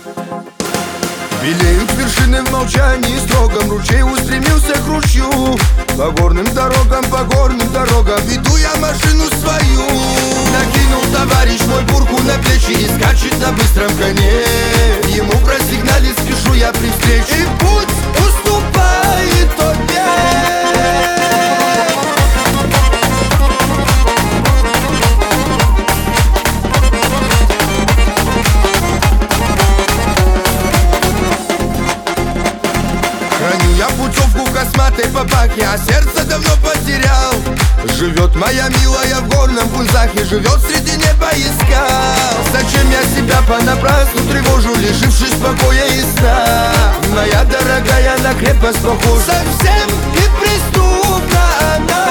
Белеют вершины в молчании строгом, ручей устремился к ручью. По горным дорогам веду я машину свою. Накинул товарищ мой бурку на плечи и скачет на быстром коне. Ему просигналить спешу я при встрече, и путь уступает тебе. Храню я путевку косматой по баке, а сердце давно потерял. Живет моя милая в горном Пунзахе, живет среди неба и скал. Зачем я себя понапрасну тревожу, лишившись покоя и сна? Моя дорогая на крепость похожа, совсем неприступна она.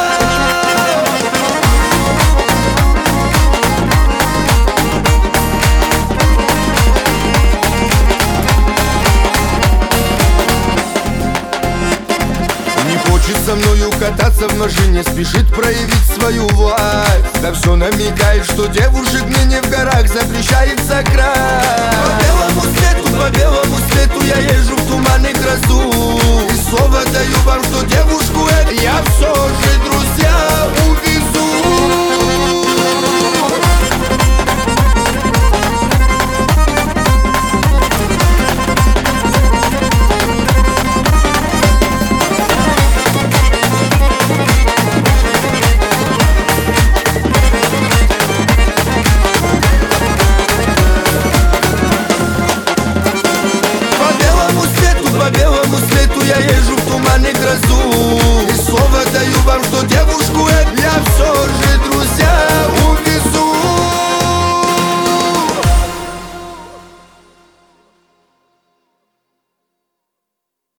Со мною кататься в машине, спешит проявить свою власть. Да все намекает, что девушек мне не в горах запрещается край. По белому свету я езжу в туман и грозу. И слово даю вам, что девушку эту я все же, друзья, увезу. По белому свету я езжу в туман и грозу.